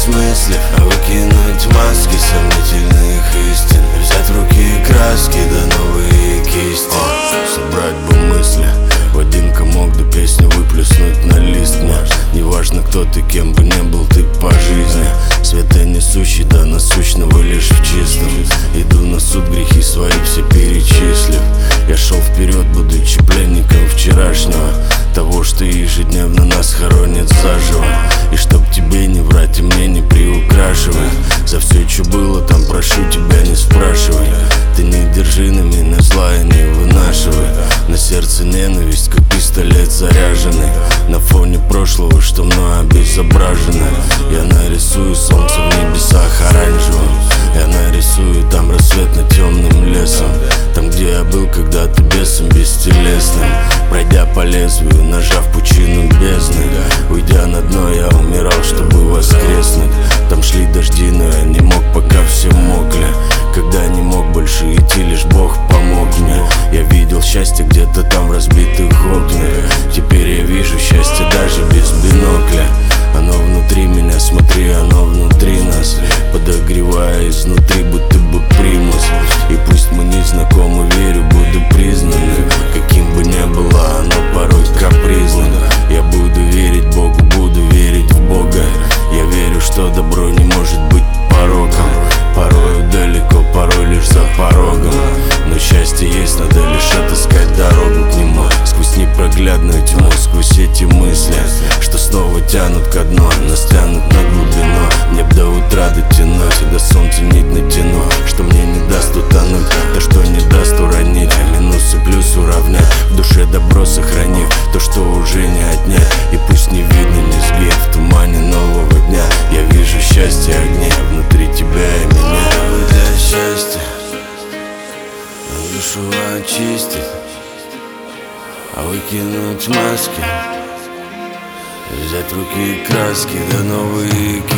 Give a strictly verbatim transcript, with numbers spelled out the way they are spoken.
осмыслив, а выкинуть маски сомнительных истин, взять в руки краски, да новые кисти. Собрать бы мысли в один комок, да песню выплеснуть на лист мне. Неважно, кто ты, кем бы ни был ты по жизни, света несущий, да насущного лишь в чистом. Иду на суд, грехи свои все перечислив. Я шел вперед, будучи пленником вчерашнего, того, что ежедневно нас хоронит заживо. И чтоб тебе не врать и мне не приукрашивай, за все, что было там, прошу тебя, не спрашивай. Ты не держи на меня зла и не вынашивай. На сердце ненависть, как пистолет заряженный, на фоне прошлого, что мной обезображено. Я нарисую солнце в небесах оранжевым, я нарисую там рассвет над темным лесом, там, где я был когда-то бесом бестелесным. Пройдя по лезвию, нажав пучину бездны, уйдя на дно, я умирал, чтобы воскреснуть. Там шли дожди, но я не мог, пока все мокли. Когда не мог больше идти, лишь Бог помог мне. Я видел счастье где-то там в разбитых окнах. Теперь я вижу счастье даже без бинокля. Оно внутри меня, смотри, оно внутри нас, подогревая изнутри, будто бы примус. И пусть мы не знакомы, верю, буду признанным, каким бы ни было оно порой капризным. Я буду верить Богу, буду верить в Бога. Я верю, что добро не может быть пороком. Порою далеко, порой лишь за порогом, но счастье есть, надо лишь отыскать дорогу к нему. Сквозь непроглядную тьму, сквозь эти мысли, что снова тянут ко дну, нас тянут на глубину. Мне б до утра дотянуть, до солнца нить натяну, что мне не даст утонуть, то, что не даст уронить, а минус и плюс уравнять, в душе добро сохранив то, что уже не отнять. И пусть не видно низги в тумане нового дня, я вижу счастье огня внутри тебя и меня. Для счастья душу очистить, а выкинуть маски, взять в руки краски, да новые